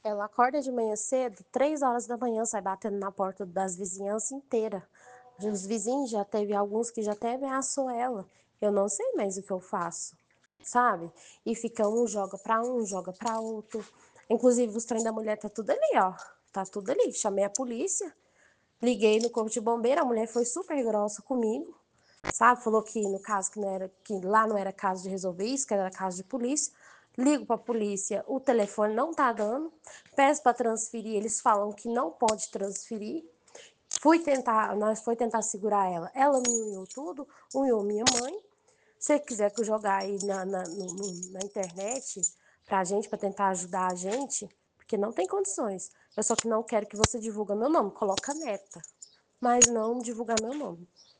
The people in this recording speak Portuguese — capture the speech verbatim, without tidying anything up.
Ela acorda de manhã cedo, três horas da manhã, sai batendo na porta das vizinhança inteira. Os vizinhos já teve alguns que já até ameaçou ela. Eu não sei mais o que eu faço, sabe. E fica um joga pra um, joga pra outro. Inclusive os trem da mulher tá tudo ali, ó, tá tudo ali. Chamei a polícia, liguei no corpo de bombeiro, a mulher foi super grossa comigo, sabe, falou que no caso que não era que lá não era caso de resolver isso, que era caso de polícia. Ligo pra polícia, o telefone não tá dando, peço pra transferir, eles falam que não pode transferir. Fui tentar nós foi tentar segurar ela, ela me unhou tudo, unhou minha mãe. Se você quiser que eu jogar aí na na no no na internet pra gente, pra tentar ajudar a gente, porque não tem condições. Eu só que não quero que você divulga meu nome, coloca neta, mas não divulgar meu nome.